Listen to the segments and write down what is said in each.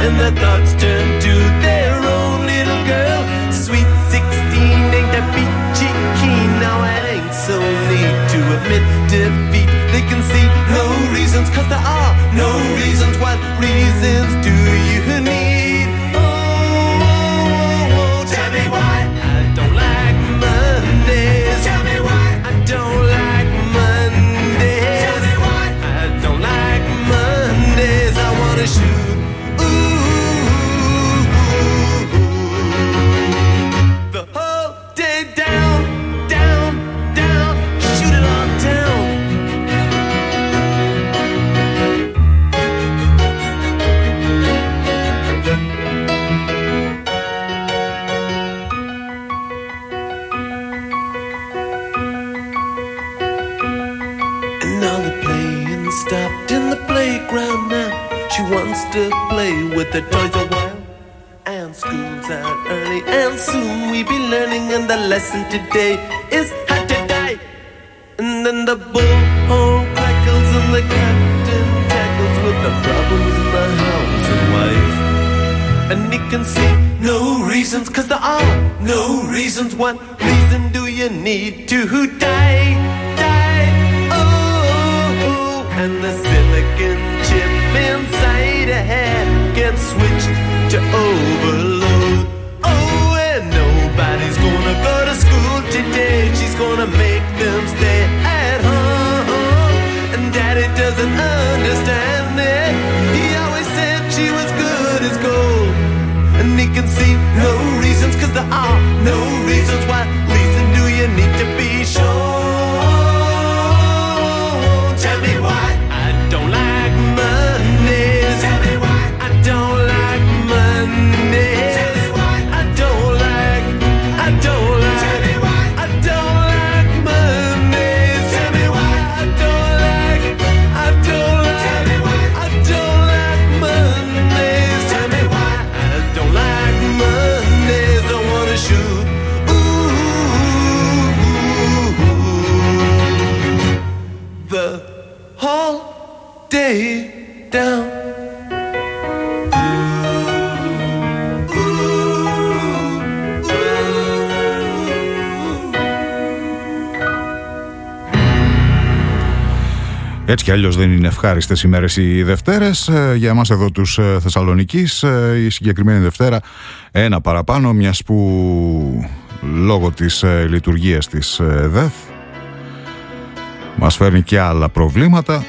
and their thoughts turn to their own little girl. Sweet 16, ain't that peachy keen? Now it ain't so neat to admit defeat. They can see no reasons, 'cause there are no reasons. What reasons do you need? Oh, tell me why I don't like Mondays. Tell me why I don't like Mondays. Tell me why I don't like Mondays. I wanna shoot. Ooh, the whole day down, down, down. Shoot it all down. Stopped in the playground now. She wants to play with the toys a while. And school's out early, and soon we be learning. And the lesson today is how to die. And then the bullhorn crackles and the captain tackles with the problems in the house and wife. And he can see no reasons, 'cause there are no reasons. What reason do you need to die? And the silicon chip inside her head gets switched to overload. Oh, and nobody's gonna go to school today. She's gonna make them stay at home. And Daddy doesn't understand it. He always said she was good as gold. And he can see no reasons, 'cause there are no reasons. What reason do you need to be sure? Tell me why I don't like Mondays. Tell me why I don't like Mondays. Tell me why I don't like. Tell me why I don't like Mondays. Tell me why I don't like. Tell me why I don't like Mondays. Tell me why I don't like Mondays. I wanna shoot. Ooh, the whole day down. Έτσι κι αλλιώς δεν είναι ευχάριστες ημέρες οι Δευτέρες. Για εμάς εδώ τους Θεσσαλονικής η συγκεκριμένη Δευτέρα ένα παραπάνω, μιας που λόγω της λειτουργίας της ΔΕΘ μας φέρνει και άλλα προβλήματα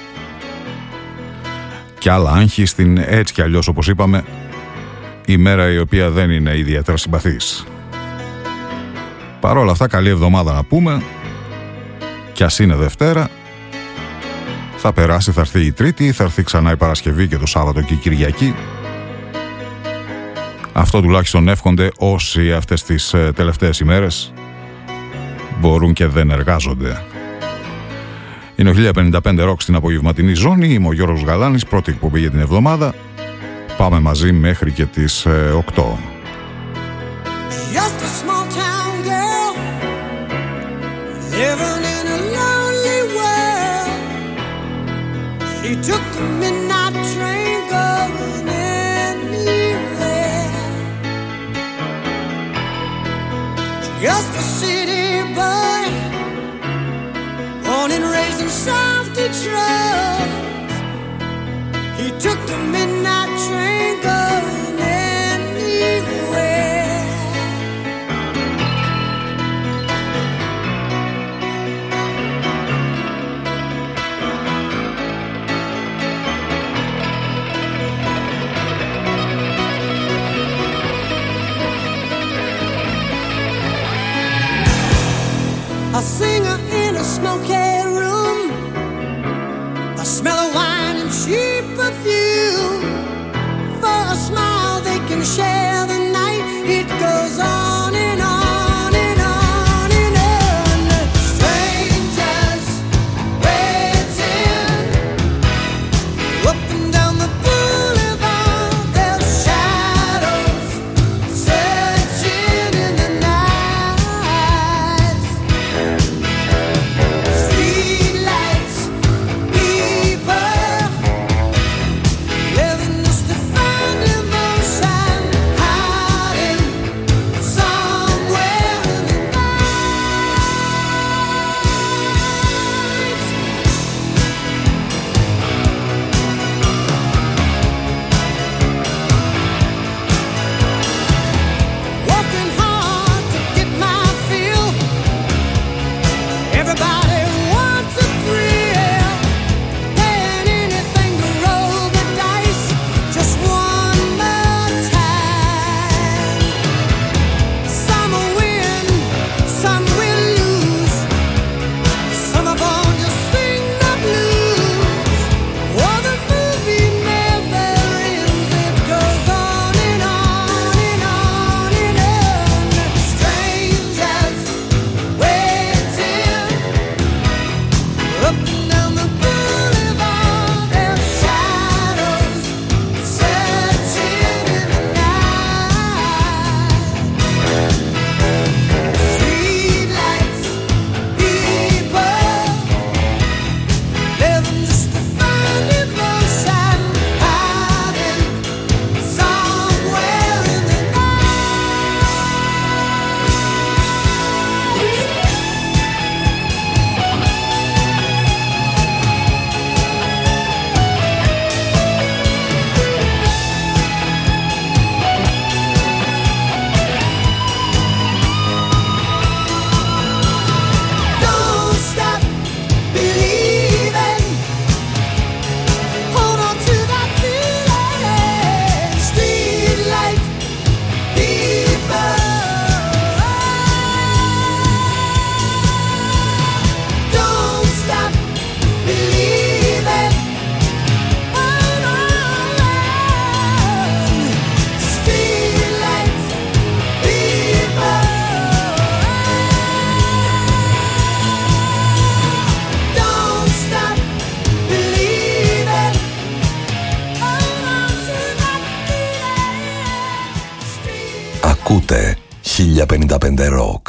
και άλλα άγχη στην έτσι κι αλλιώς, όπως είπαμε, ημέρα η οποία δεν είναι ιδιαίτερα συμπαθής. Παρ' όλα αυτά, καλή εβδομάδα να πούμε, κι ας είναι Δευτέρα. Θα περάσει, θα έρθει η Τρίτη, θα έρθει ξανά η Παρασκευή και το Σάββατο και η Κυριακή. Αυτό τουλάχιστον εύχονται όσοι αυτές τις τελευταίες ημέρες μπορούν και δεν εργάζονται. Είναι ο 1055 Rock στην απογευματινή ζώνη. Είμαι ο Γιώργος Γαλάνης, πρώτη εκπομπή για την εβδομάδα. Πάμε μαζί μέχρι και τις 8. Just a small town girl living in a lonely world. She took the midnight train going anywhere. Just a city boy, born and raised in South Detroit. He took the midnight train going anywhere. A singer in a smoky room, the smell of wine and cheap perfume. For a smile they can share the night. It goes on and on and on and on. Strangers waiting up and down the boulevard. Their shadows searching in the night. Street lights, people living just to find them all. Ακούτε 1055 Rock.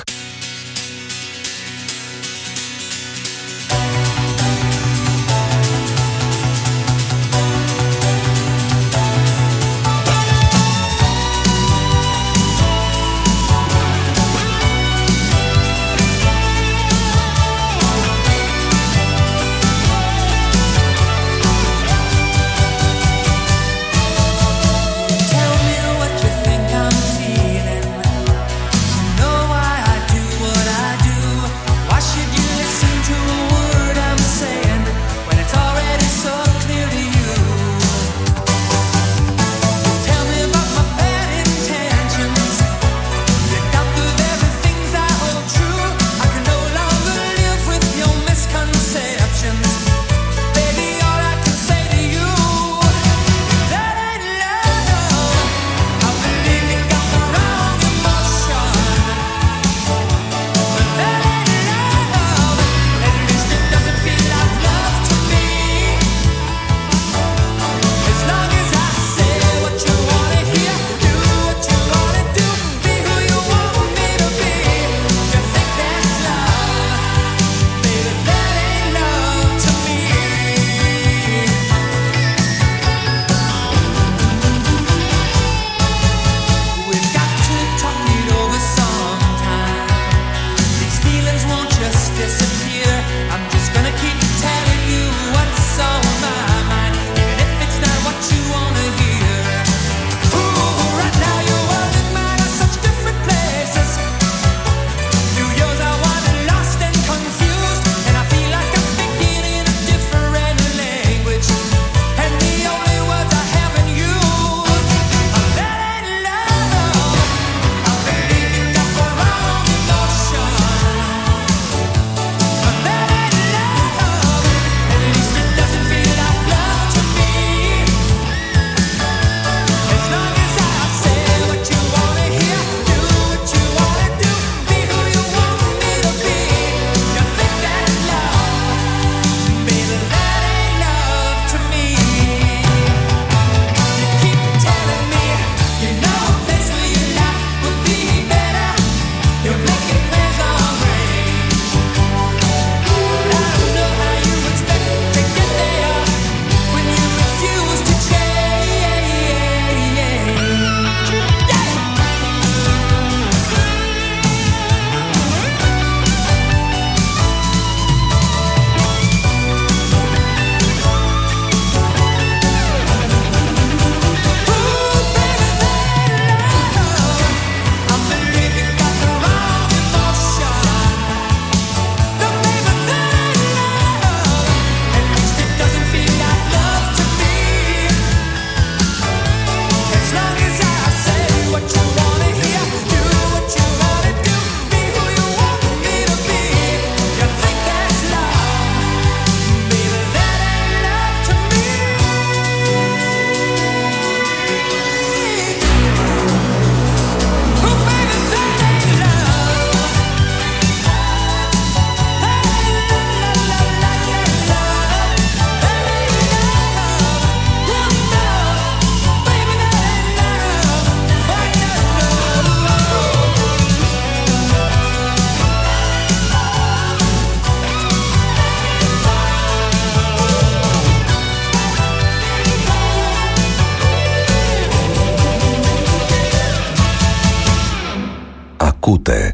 Ακούτε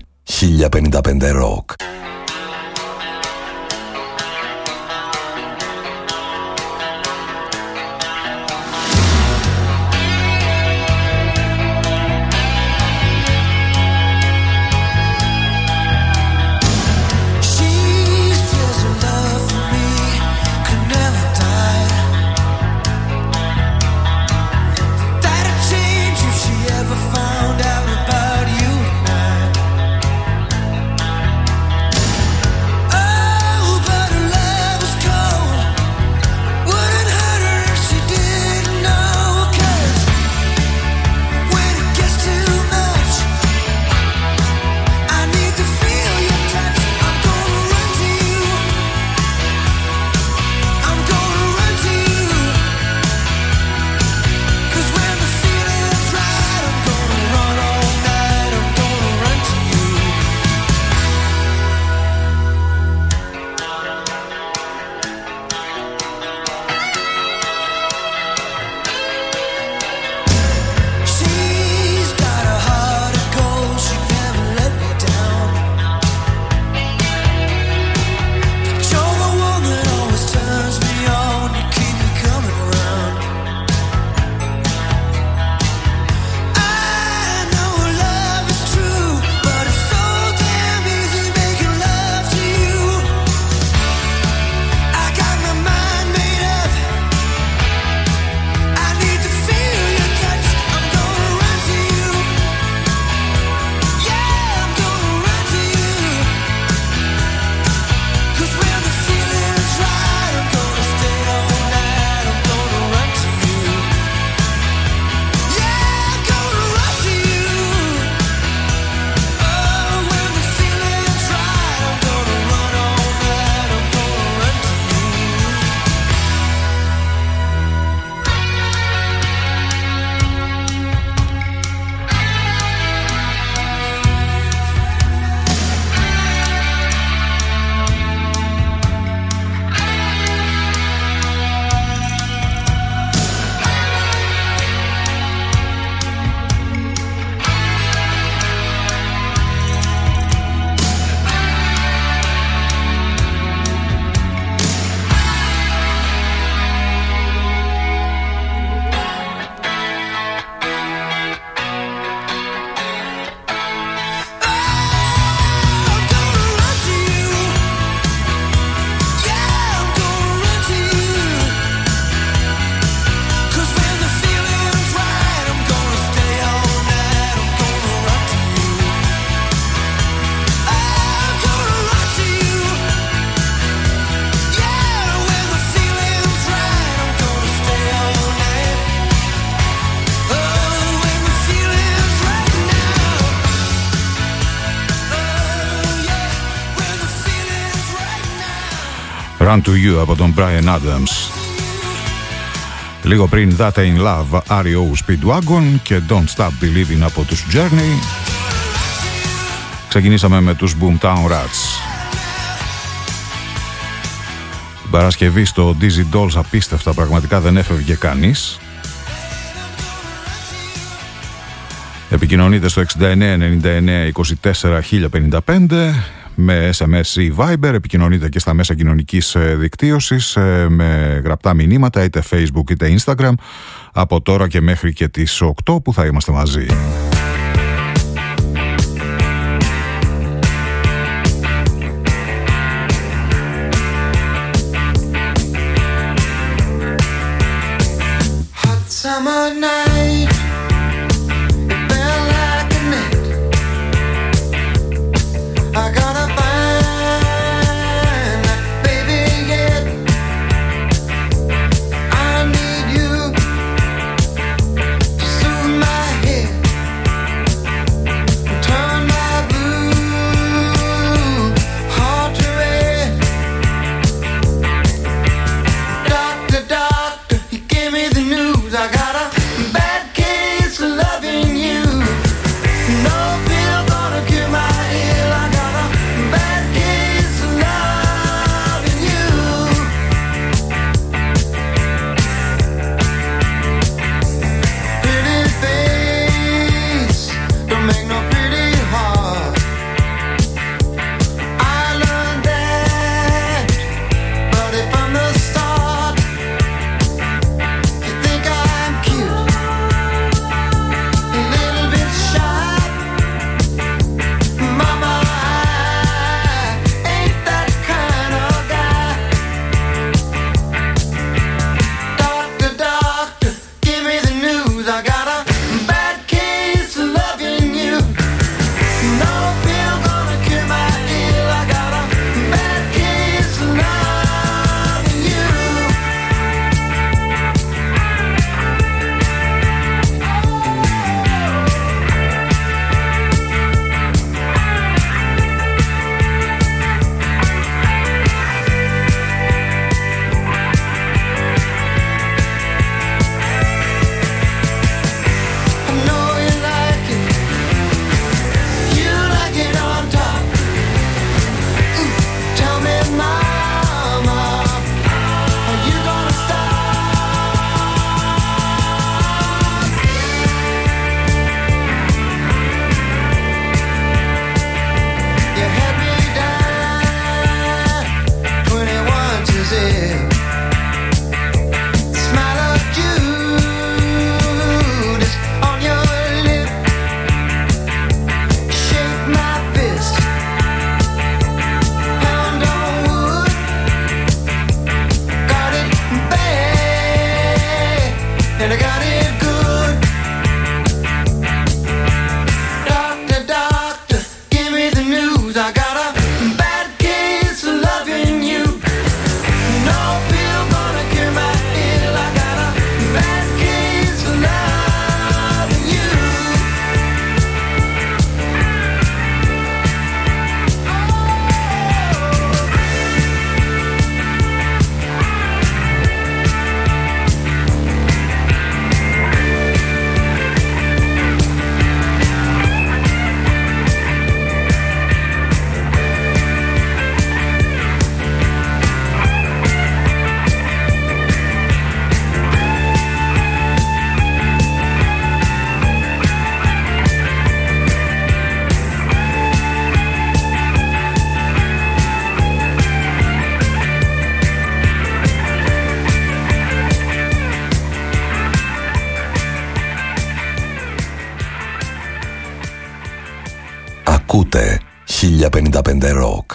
1055 Rock. Found out about you and I. Run to You από τον Bryan Adams. Λίγο πριν That Ain't Love, R.E.O. Speedwagon και Don't Stop Believing από τους Journey. Ξεκινήσαμε με τους Boomtown Rats. Την Παρασκευή στο Dizzy Dolls απίστευτα, πραγματικά δεν έφευγε κανείς. Επικοινωνείτε στο 69 99 24 1055 με SMS ή Viber. Επικοινωνείτε και στα μέσα κοινωνικής δικτύωσης με γραπτά μηνύματα, είτε Facebook είτε Instagram, από τώρα και μέχρι και τις 8 που θα είμαστε μαζί. Summer night, it felt like a net. I gotta find that baby yet. I need you to soothe my head, turn my blue heart to red. Doctor, doctor, you gave me the news. I got a bad case of loving you. No pill gonna cure my ill. I got a bad case of loving you. Pretty face don't make no pretty heart. I learned that, but if from the start you think I'm cute, a little bit shy, mama, I ain't that kind of guy. Doctor, doctor, give me the news. I got a bad case of loving you. No pill gonna cure my ill. I got a bad case of loving you. I know you like it. You like it on top. Tell me, mama, are you gonna stop? You had me down 21 to 0. Smile of Judas on your lip. Shake my fist. Pound on wood. Got it bad, and I got it good. Doctor, doctor, give me the news. I got a bad case of loving you. No pill gonna cure my ill. I got a bad case of loving you. Ακούτε 1055 Rock.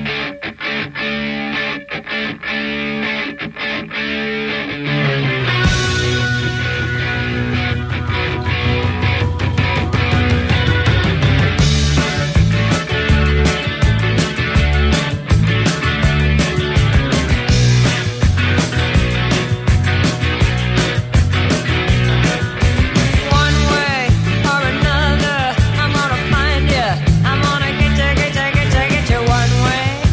One way or another, I'm gonna find you. I'm gonna get you. One way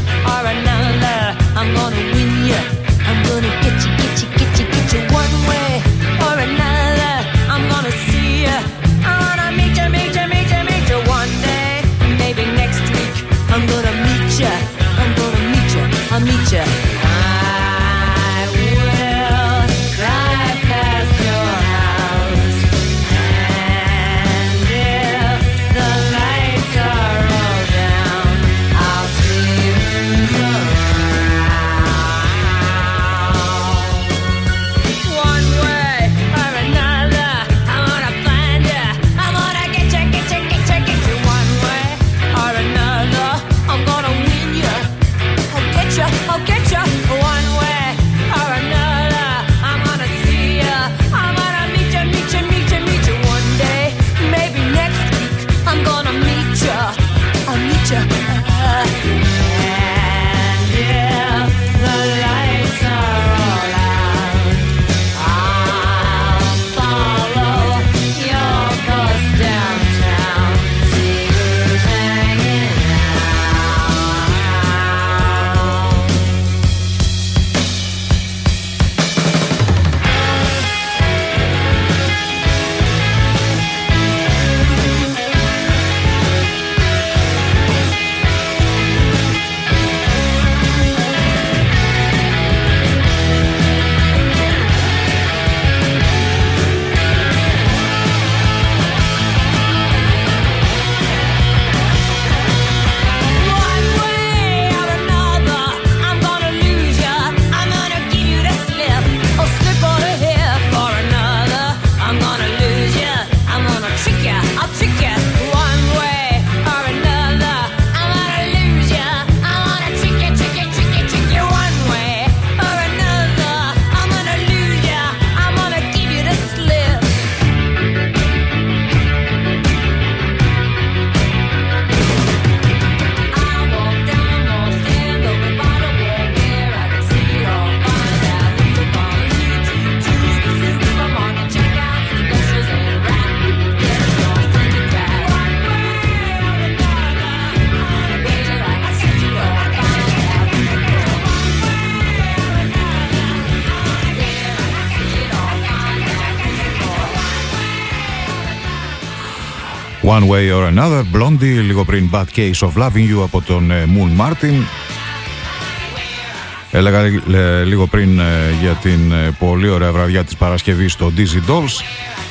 One Way or Another, Blondie, λίγο πριν Bad Case of Loving You από τον Moon Martin. Έλεγα λίγο πριν για την πολύ ωραία βραδιά της Παρασκευής στο Dizzy Dolls.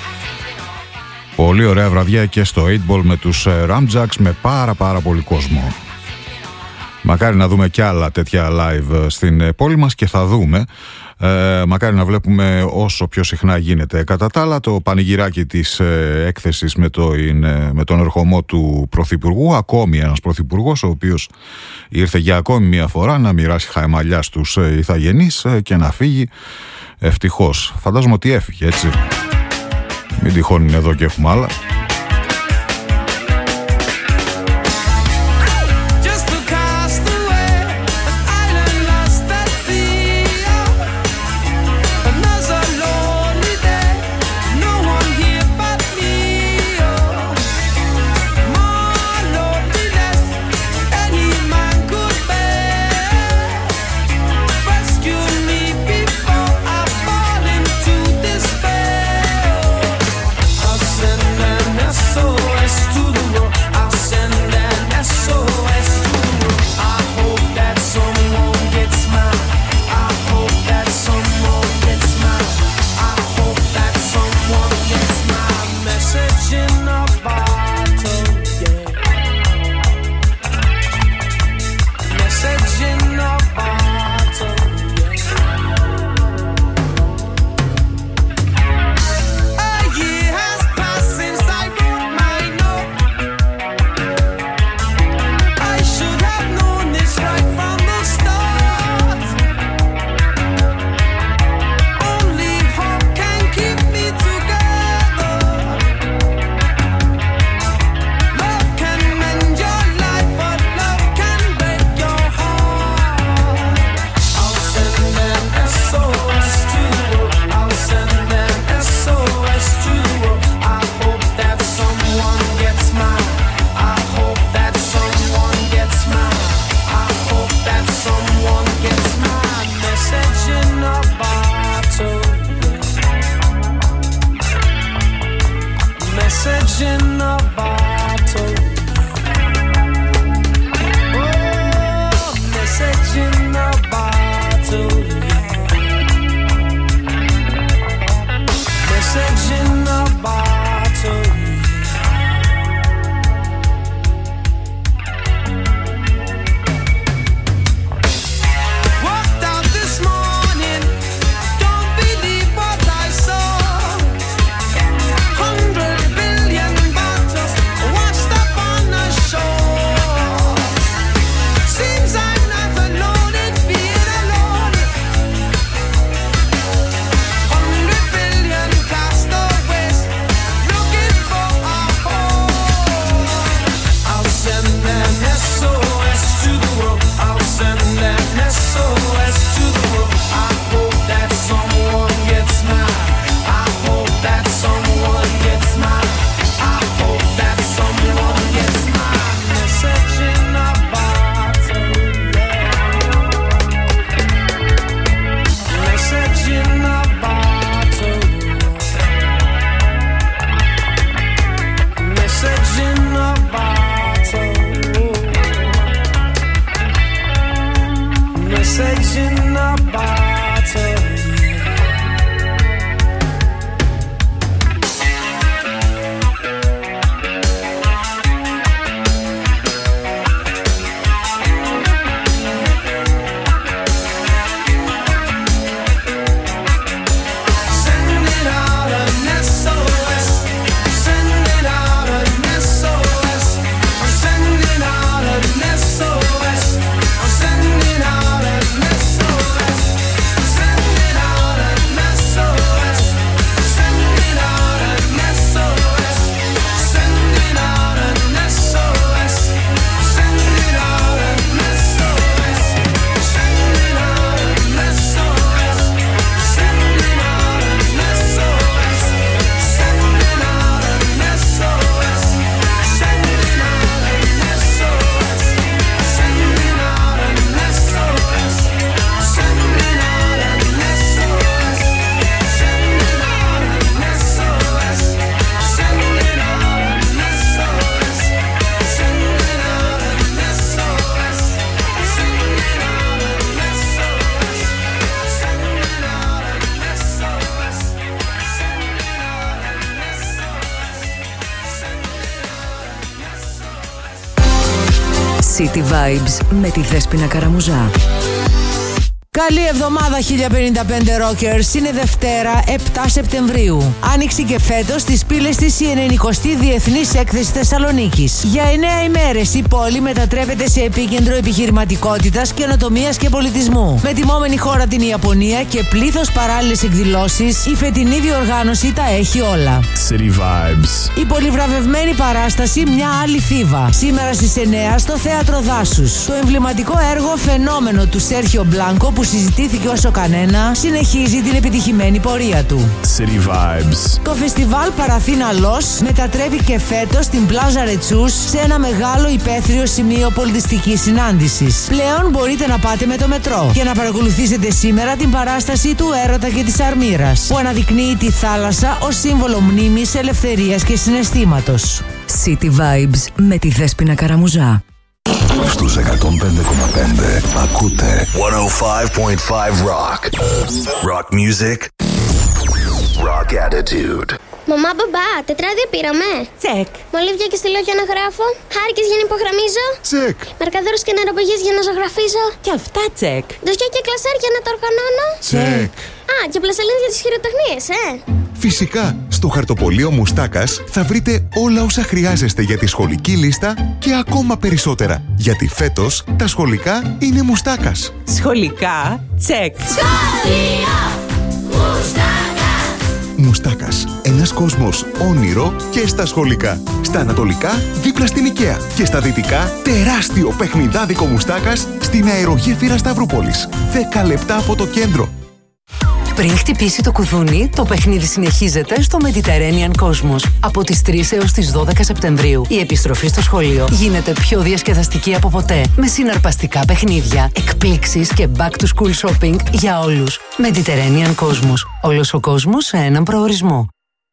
Πολύ ωραία βραδιά και στο 8 Ball με τους Ramjacks με πάρα πολύ κόσμο. Μακάρι να δούμε κι άλλα τέτοια live στην πόλη μας και θα δούμε. Μακάρι να βλέπουμε όσο πιο συχνά γίνεται. Κατά τα άλλα, το πανηγυράκι της έκθεσης με τον ερχομό του Πρωθυπουργού, ακόμη ένας Πρωθυπουργός ο οποίος ήρθε για ακόμη μια φορά να μοιράσει χαϊμαλιά στους ηθαγενείς και να φύγει. Ευτυχώς. Φαντάζομαι ότι έφυγε, έτσι. Μην τυχόν είναι εδώ και έχουμε άλλα. City Vibes με τη Δέσποινα Καραμουζά. Καλή εβδομάδα 1055 Rockers. Είναι Δευτέρα 7 Σεπτεμβρίου. Άνοιξε και φέτος στις πύλες της η 90η Διεθνής Έκθεση Θεσσαλονίκης. Για 9 ημέρες η πόλη μετατρέπεται σε επίκεντρο επιχειρηματικότητας, καινοτομίας και πολιτισμού. Με τιμόμενη χώρα την Ιαπωνία και πλήθος παράλληλες εκδηλώσεις, η φετινή διοργάνωση τα έχει όλα. City Vibes. Η πολυβραβευμένη παράσταση Μια άλλη Θήβα. Σήμερα στις 9 στο Θέατρο Δάσους. Το εμβληματικό έργο Φαινόμενο του Σέρχιο Μπλάνκο, που συζητήθηκε όσο κανένα, συνεχίζει την επιτυχημένη πορεία του. City Vibes. Το φεστιβάλ Παραθήνα Λος μετατρέπει και φέτος την Πλάζα Ρετσούς σε ένα μεγάλο υπαίθριο σημείο πολιτιστικής συνάντησης. Πλέον μπορείτε να πάτε με το μετρό και να παρακολουθήσετε σήμερα την παράσταση του Έρωτα και της Αρμύρας, που αναδεικνύει τη θάλασσα ως σύμβολο μνήμης, ελευθερίας και συναισθήματος. City Vibes με τη Δέσποινα Καραμουζά. Στους 105,5 ακούτε 105.5 Rock. Rock music. Rock attitude. Μαμά, μπαμπά, τετράδια πήραμε. Τσεκ. Μολύβια και στυλόγια να γράφω. Χάρηκες για να υπογραμμίζω. Τσεκ. Μαρκαδόρους και νεροπογές για να ζωγραφίζω. Και αυτά τσεκ. Δοσιά και κλασάρια να τα οργανώνω. Τσεκ. Α, και πλαστελίνες για τις χειροτεχνίες, Φυσικά, στο χαρτοπολείο Μουστάκας θα βρείτε όλα όσα χρειάζεστε για τη σχολική λίστα και ακόμα περισσότερα. Γιατί φέτος τα σχολικά είναι Μουστάκας. Σχολικά, τσεκ. Σχολεία Μουστάκας. Μουστάκας. Ένας κόσμος όνειρο και στα σχολικά. Στα ανατολικά, δίπλα στην Οικαία. Και στα δυτικά, τεράστιο παιχνιδάδικο Μουστάκας στην αερογέφυρα Σταυρούπολης. 10 λεπτά από το κέντρο. Πριν χτυπήσει το κουδούνι, το παιχνίδι συνεχίζεται στο Mediterranean Cosmos. Από τις 3 έως τις 12 Σεπτεμβρίου, η επιστροφή στο σχολείο γίνεται πιο διασκεδαστική από ποτέ. Με συναρπαστικά παιχνίδια, εκπλήξεις και back to school shopping για όλους. Mediterranean Cosmos. Όλος ο κόσμος σε έναν προορισμό.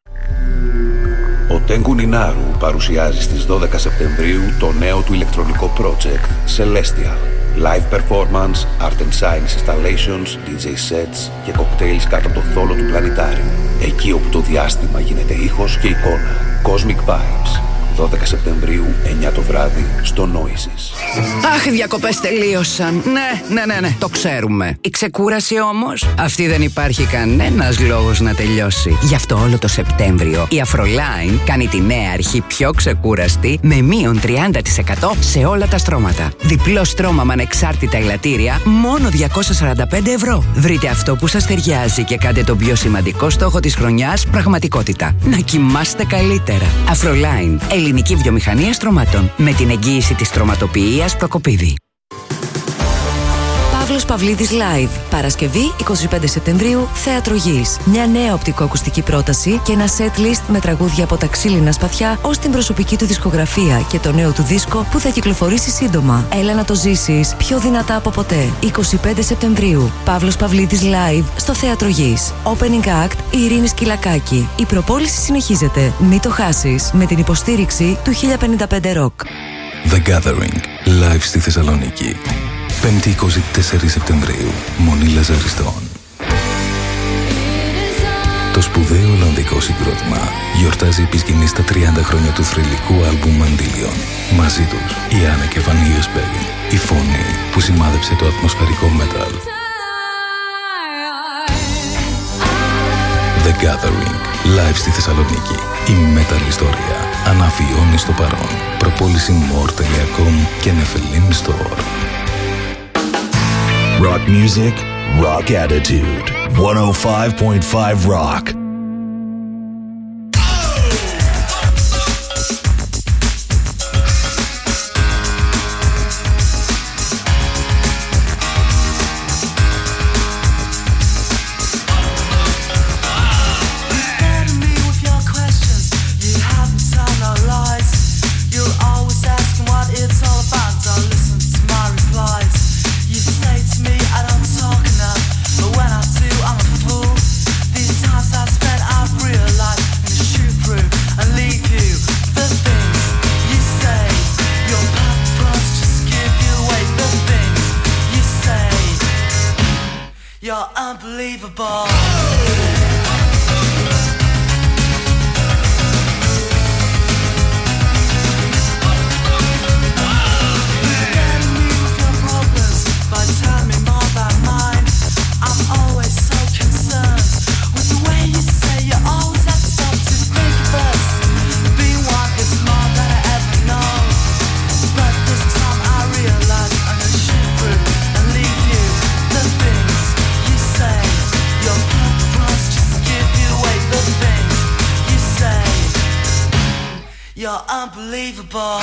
Ο Τέγκου Νινάρου παρουσιάζει στις 12 Σεπτεμβρίου το νέο του ηλεκτρονικό project Celestial. Live performance, art and science installations, DJ sets και cocktails κάτω από το θόλο του πλανητάριου. Εκεί όπου το διάστημα γίνεται ήχος και εικόνα. Cosmic Vibes. 12 Σεπτεμβρίου, 9 το βράδυ, στο Noises. Αχ, οι διακοπές τελείωσαν. Ναι, το ξέρουμε. Η ξεκούραση όμως, αυτή δεν υπάρχει κανένας λόγος να τελειώσει. Γι' αυτό όλο το Σεπτέμβριο η Afroline κάνει τη νέα αρχή πιο ξεκούραστη με μείον 30% σε όλα τα στρώματα. Διπλό στρώμα με ανεξάρτητα ελαττήρια, μόνο 245 ευρώ. Βρείτε αυτό που σας ταιριάζει και κάντε τον πιο σημαντικό στόχο της χρονιάς πραγματικότητα. Να κοιμάστε καλύτερα. Afroline. Ελληνική βιομηχανία στρωμάτων. Με την εγγύηση της στρωματοποιίας Προκοπίδη. Παύλος Παυλίδης Live. Παρασκευή 25 Σεπτεμβρίου, Θέατρο Γης. Μια νέα οπτικοακουστική πρόταση και ένα set list με τραγούδια από τα ξύλινα σπαθιά ως την προσωπική του δισκογραφία και το νέο του δίσκο που θα κυκλοφορήσει σύντομα. Έλα να το ζήσεις πιο δυνατά από ποτέ. 25 Σεπτεμβρίου, Παύλος Παυλίδης Live στο Θέατρο Γης. Opening Act η Ειρήνη Σκυλακάκη. Η προπόληση συνεχίζεται. Μην το χάσεις με την υποστήριξη του 1055 Rock. The Gathering. Live στη Θεσσαλονίκη. 5η 24 Σεπτεμβρίου, Μονή Λαζαριστών. Το σπουδαίο ολλανδικό συγκρότημα γιορτάζει επί σκηνής τα 30 χρόνια του θρυλικού άλμπουμ Μαντήλιον. Μαζί τους η Άννα και Βανίος Μπέγγιν, η φωνή που σημάδεψε το ατμοσφαιρικό metal. The Gathering, live στη Θεσσαλονίκη. Η metal ιστορία αναβιώνει στο παρόν. Προπόληση more.com και Νεφελίν Store. Rock music, rock attitude. 105.5 Rock. You're unbelievable. You're unbelievable.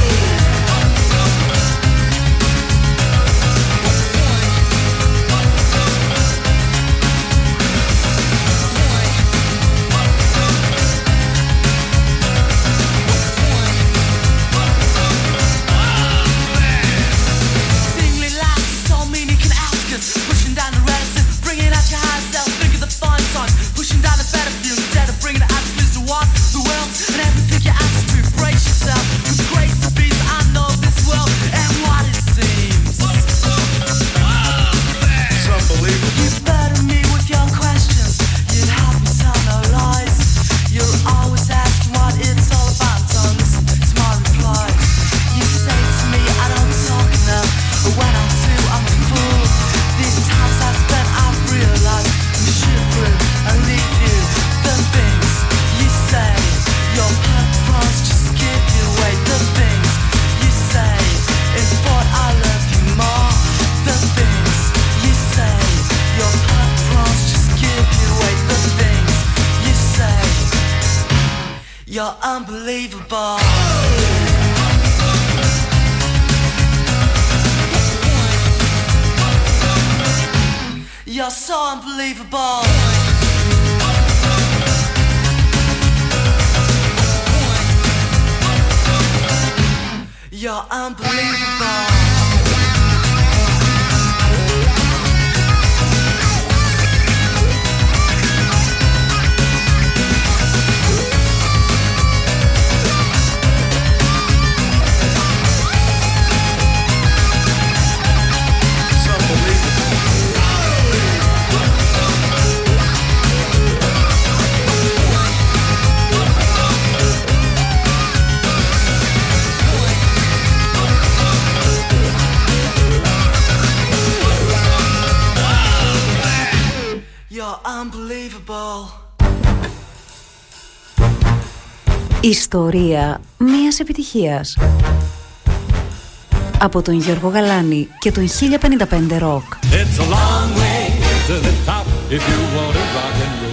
Pushing down the relative, bringing out your higher self. Think of the fun times, pushing down the better view instead of bringing it out to please the one, the world, and everything you have to brace yourself. With grace to be, I know this world and what it seems. It's unbelievable. You burden me with your questions. You'd help me tell no lies. You're always asking what it's all about. Don't listen to my reply. You say to me I don't talk enough, but when I do, I'm a fool. These times I've spent, I've realized I'm shivering and leave you. The things you say, your purpose just give you away. The things you say, in thought I love you more. The things you say, your purpose just give you away. The things you say, you're unbelievable. You're so unbelievable. You're unbelievable. Ιστορία μίας επιτυχίας. Από τον Γιώργο Γαλάνη και τον 1055 Rock. It's a long way to the top if you want to rock and roll.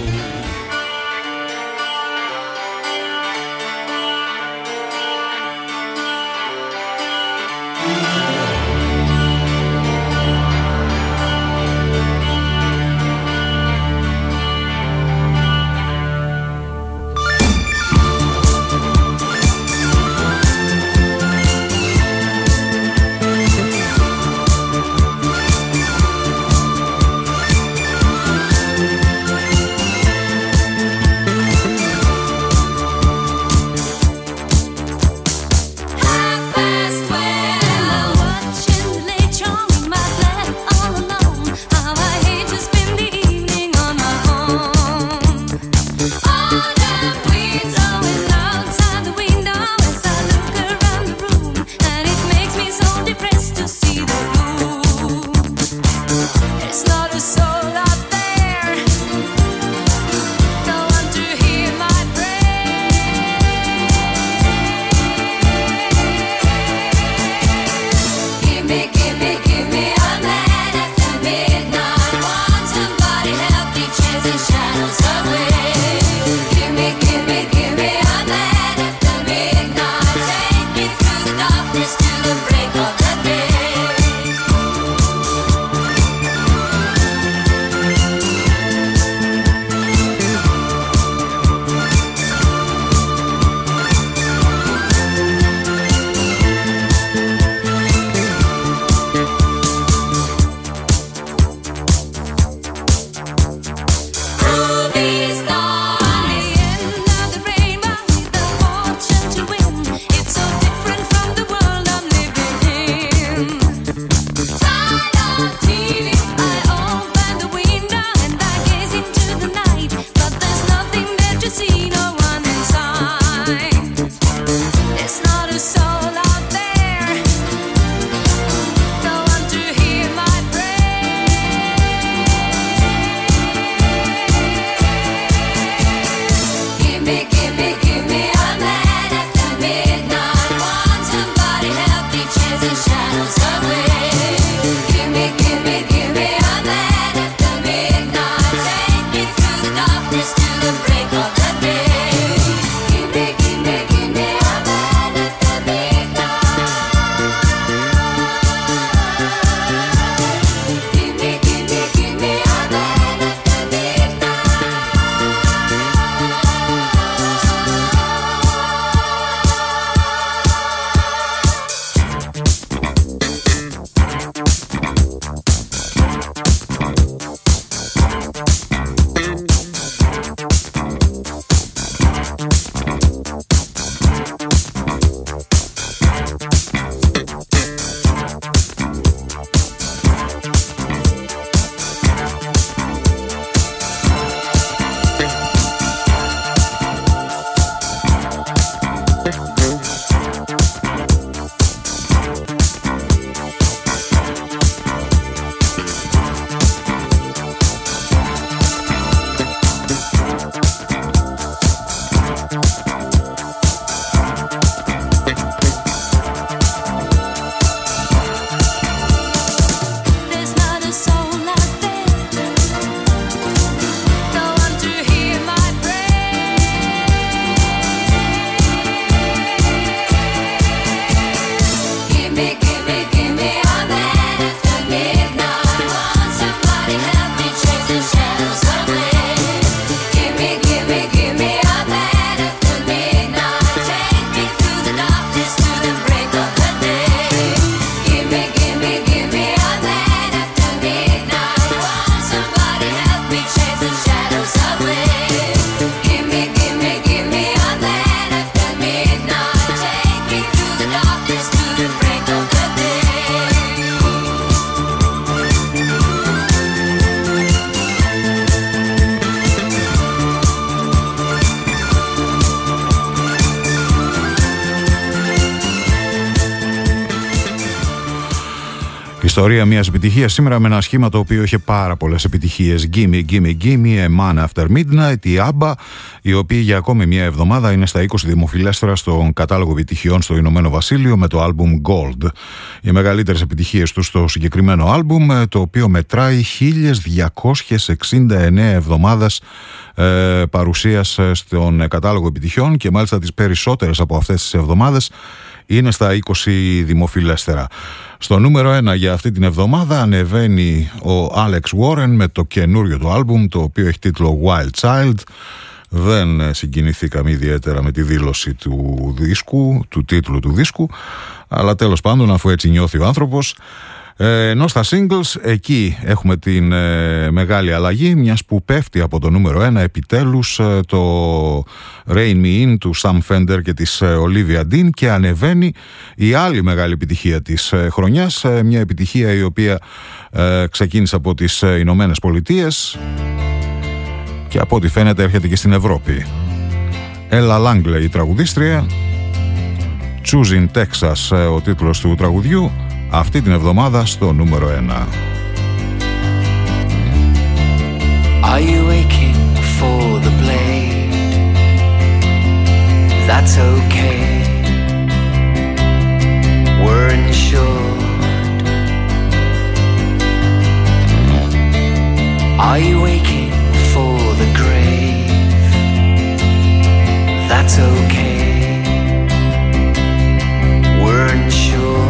Ιστορία μιας επιτυχίας σήμερα με ένα σχήμα το οποίο είχε πάρα πολλές επιτυχίες. Gimme, gimme, gimme, A Man After Midnight, η ABBA, οι οποίοι για ακόμη μια εβδομάδα είναι στα 20 δημοφιλέστερα στον κατάλογο επιτυχιών στο Ηνωμένο Βασίλειο με το άλμπουμ Gold. Οι μεγαλύτερες επιτυχίες του στο συγκεκριμένο άλμπουμ, το οποίο μετράει 1269 εβδομάδες παρουσίας στον κατάλογο επιτυχιών και μάλιστα τις περισσότερες από αυτές τις εβδομάδες είναι στα 20 δημοφιλέστερα. Στο νούμερο 1 για αυτή την εβδομάδα ανεβαίνει ο Alex Warren με το καινούριο του άλμπουμ, το οποίο έχει τίτλο Wild Child. Δεν συγκινηθήκαμε ιδιαίτερα με τη δήλωση του δίσκου, του τίτλου του δίσκου, αλλά τέλος πάντων, αφού έτσι νιώθει ο άνθρωπος. Ενώ στα singles εκεί έχουμε την μεγάλη αλλαγή, μιας που πέφτει από το νούμερο 1 επιτέλους το Rain Me In του Sam Fender και της Olivia Dean και ανεβαίνει η άλλη μεγάλη επιτυχία της χρονιάς, μια επιτυχία η οποία ξεκίνησε από τις Ηνωμένες Πολιτείες και από ό,τι φαίνεται έρχεται και στην Ευρώπη. Ella Langley η τραγουδίστρια, Choosing Texas ο τίτλος του τραγουδιού, αυτή την εβδομάδα στο νούμερο 1. Are you aching for the blade? That's okay. We're insured. Are you aching for the grave? That's okay. We're insured.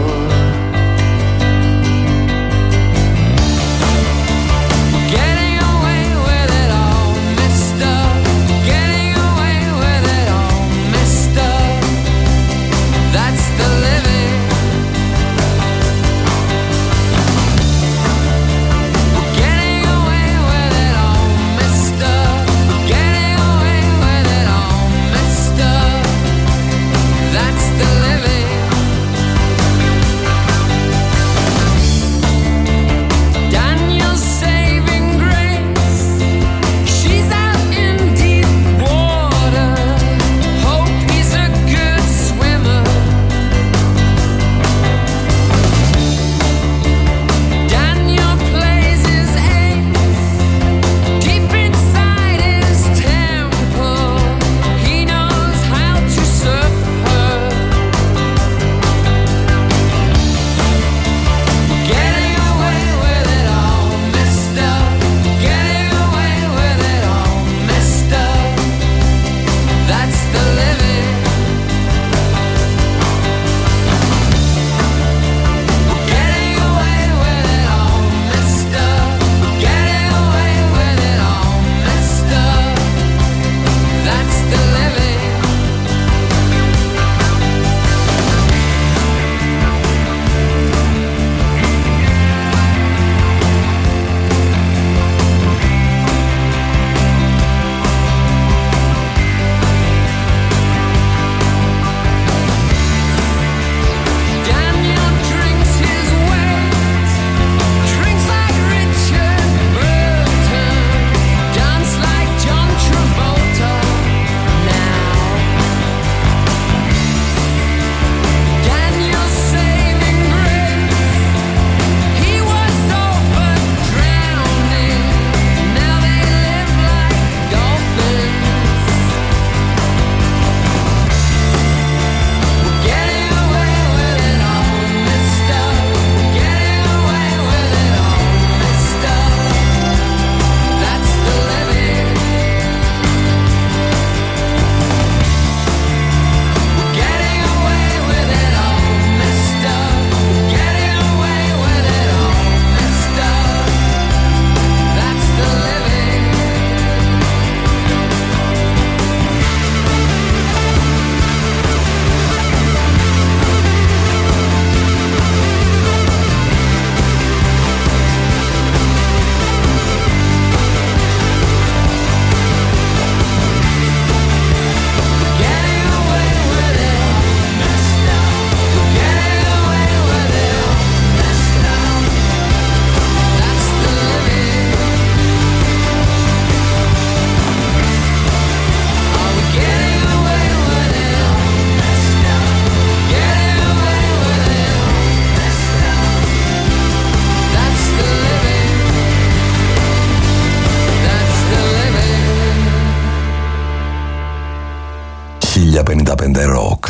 Rock.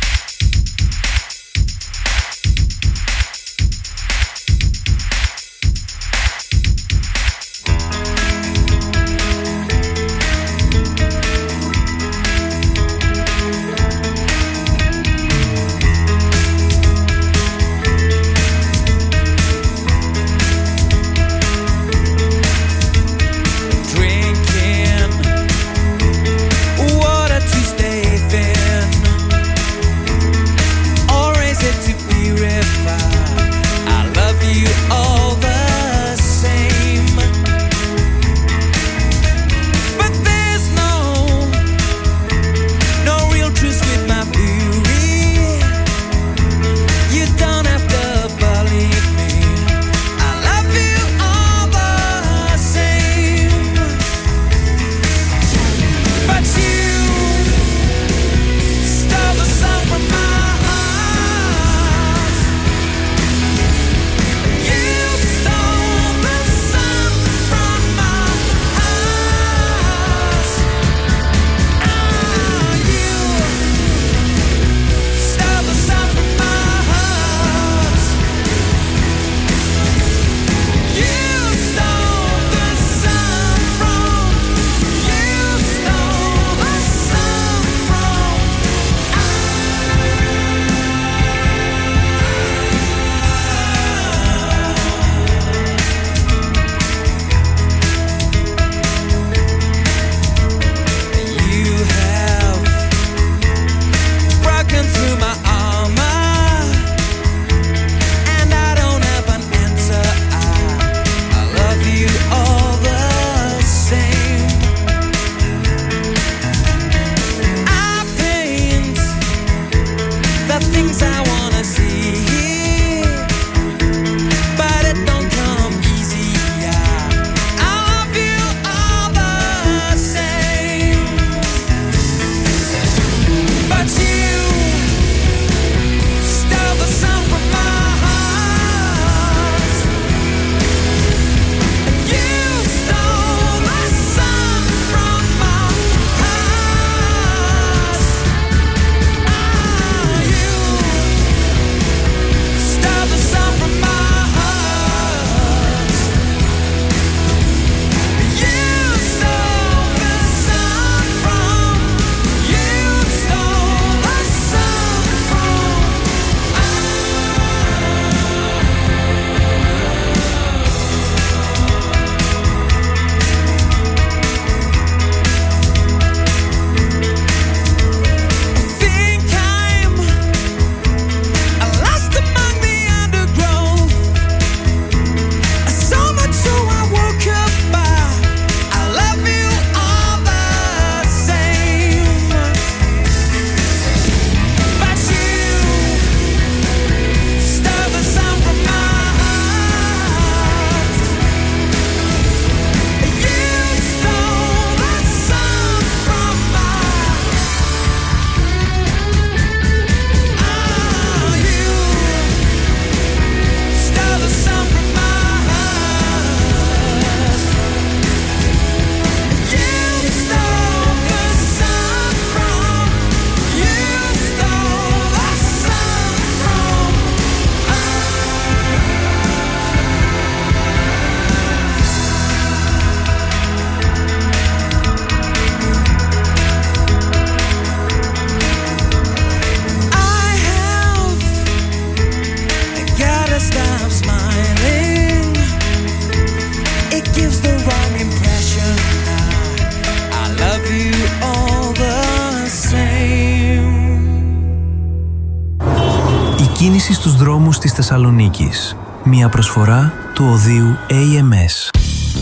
Κίνηση στους δρόμους της Θεσσαλονίκης. Μια προσφορά του οδείου AMS.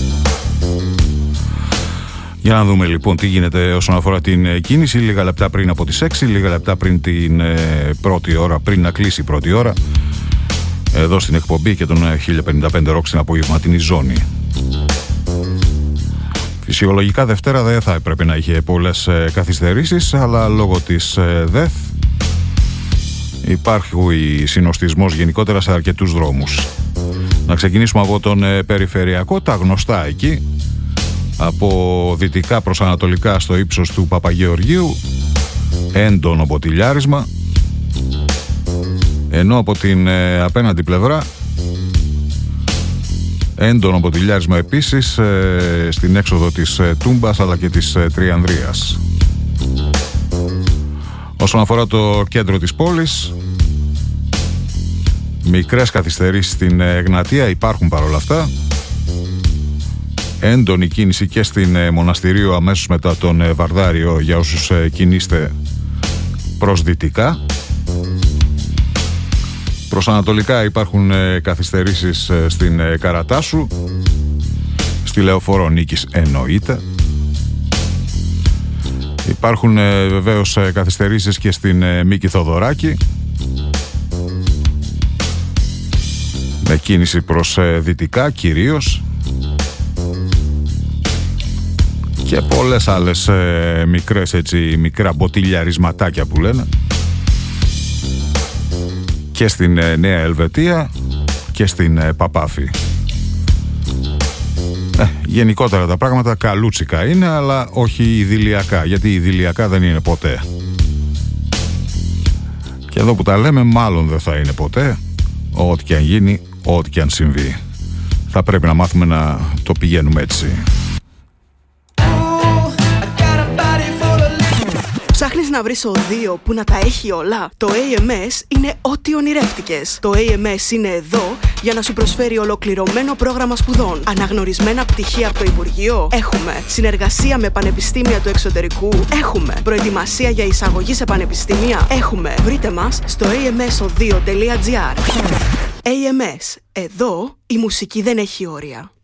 Για να δούμε λοιπόν τι γίνεται όσον αφορά την κίνηση. Λίγα λεπτά πριν από τις 6, λίγα λεπτά πριν την πρώτη ώρα, πριν να κλείσει η πρώτη ώρα, εδώ στην εκπομπή και τον 1055 Rock στην απογευματινή ζώνη. Φυσιολογικά Δευτέρα δεν θα έπρεπε να είχε πολλές καθυστερήσεις, αλλά λόγω της ΔΕΘ υπάρχει συνοστισμός γενικότερα σε αρκετούς δρόμους. Να ξεκινήσουμε από τον περιφερειακό, τα γνωστά εκεί, από δυτικά προς ανατολικά στο ύψος του Παπαγεωργίου, έντονο μποτιλιάρισμα, ενώ από την απέναντι πλευρά έντονο μποτιλιάρισμα επίσης στην έξοδο της Τούμπας αλλά και της Τριανδρίας. Όσον αφορά το κέντρο της πόλης, μικρές καθυστερήσεις στην Εγνατία υπάρχουν παρόλα αυτά. Έντονη κίνηση και στην Μοναστηρίου αμέσως μετά τον Βαρδάριο για όσους κινείστε προς δυτικά. Προς ανατολικά υπάρχουν καθυστερήσεις στην Καρατάσου, στη Λεωφόρο Νίκης εννοείται. Υπάρχουν βεβαίως καθυστερήσεις και στην Μίκη Θοδωράκη, με κίνηση προς δυτικά κυρίως, και πολλές άλλες μικρά μποτιλιαρισματάκια που λένε και στην Νέα Ελβετία και στην Παπάφη. Γενικότερα τα πράγματα καλούτσικα είναι, αλλά όχι ιδηλιακά, γιατί ιδηλιακά δεν είναι ποτέ. Και εδώ που τα λέμε μάλλον δεν θα είναι ποτέ, ό,τι και αν γίνει, ό,τι και αν συμβεί. Θα πρέπει να μάθουμε να το πηγαίνουμε έτσι. Ψάχνεις να βρεις οδείο που να τα έχει όλα? Το AMS είναι ό,τι ονειρεύτηκες. Το AMS είναι εδώ για να σου προσφέρει ολοκληρωμένο πρόγραμμα σπουδών. Αναγνωρισμένα πτυχία από το Υπουργείο? Έχουμε. Συνεργασία με πανεπιστήμια του εξωτερικού? Έχουμε. Προετοιμασία για εισαγωγή σε πανεπιστήμια? Έχουμε. Βρείτε μας στο amsodeo.gr. AMS. Εδώ η μουσική δεν έχει όρια.